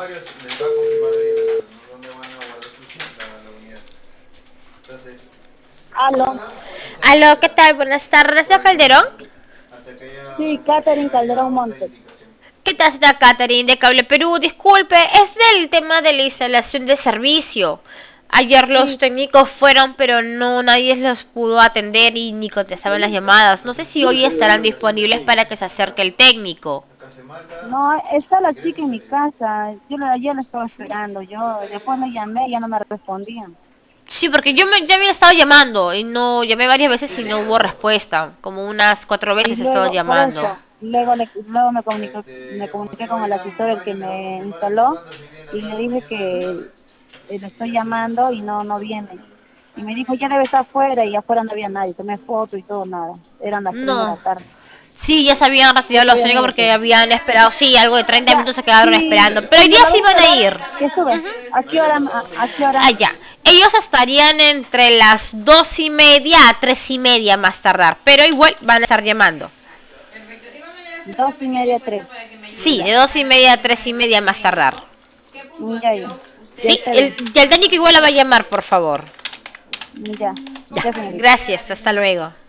les va a confirmar ahorita dónde van a guardar la unidad. Entonces, Aló. Aló, ¿qué tal? Buenas tardes, ¿de Calderón? hasta que haya Sí, Catherine haya Calderón otra Montes. indicación. ¿Qué tal, señora Catherine de Cable Perú? Disculpe, es del tema de la instalación de servicio. Ayer los Sí, técnicos fueron, pero no nadie los pudo atender y ni contestaban las llamadas. No sé si hoy estarán disponibles para que se acerque el técnico. Acá se marca, no, está la chica ingresa y en mi sale. casa. Yo la estaba esperando. Yo después le llamé, ya no me respondían. Sí, porque ya había estado llamando y no llamé varias veces y no hubo respuesta. Como unas 4 veces Y he estado luego, por llamando. eso, luego me Como te comuniqué digo, con el ahorita asesor, el van que a me confirmar instaló, cuándo se viene y acá le o dije mañana en la que tarde le y estoy ya se llamando y no viene. Y me dijo, ya debe estar afuera, y afuera no había nadie. Tomé foto y todo, nada. Eran las 3 de la No. tarde. Sí, ya se habían retirado Justo los ya me técnicos iba. porque habían esperado, sí, algo de 30 Ya, minutos se quedaron y esperando. Pero hoy día señor, ¿la sí voy a van a esperar? ir. ¿Qué sube? ¿A qué hora? Allá. Ellos estarían entre las 2:30 a 3:30 más tardar. Pero igual van a estar llamando. 2:30, 3. Sí, Ya, de 2:30 a 3:30 más tardar. ya. Ya Sí, está bien. y el técnico igual la va a llamar, por favor. Ya, Ya. ya señorita. Gracias, hasta luego.